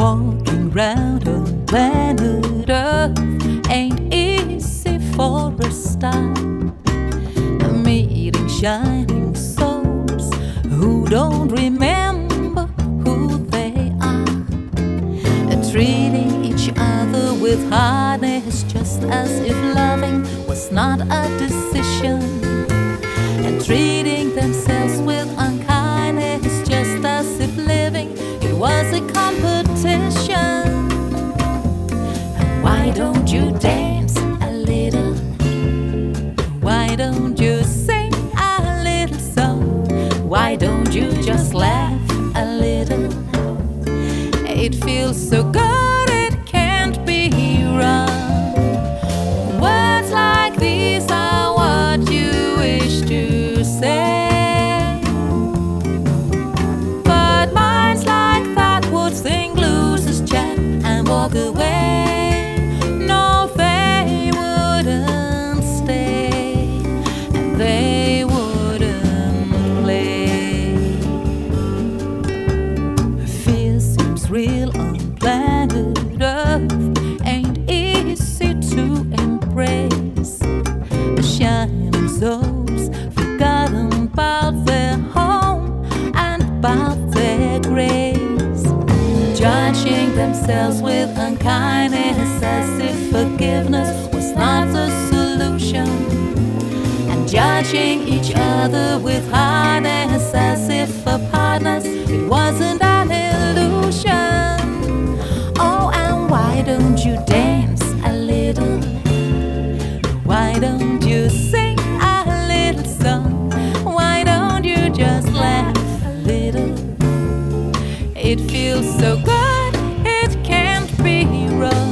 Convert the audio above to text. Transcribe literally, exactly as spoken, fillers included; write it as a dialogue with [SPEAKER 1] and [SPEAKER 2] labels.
[SPEAKER 1] Walking round on planet Earth ain't easy for a start. Meeting shining souls who don't remember who they are. Treating each other with hardness, just as if loving was not a decision. And treating themselves with unkindness, just as if living it was a competition. And why don't you dance a little? Why don't you sing a little song? Why don't you just laugh a little? It feels so good, it can't be wrong. Words like these are what you wish to say, but minds like that would sing losers chat and walk away. No, they wouldn't stay, and they wouldn't play. Fear seems real on planet Earth, ain't easy to embrace. Shining souls forgotten about their home and about their grace. Judging themselves with unkindness, as if forgiveness was not the solution. And judging each other with hardness, as if apartness it wasn't an illusion. Oh, and why don't you dance a little? Why don't you sing a little song? Why don't you just laugh a little? It feels so good, it can't be wrong.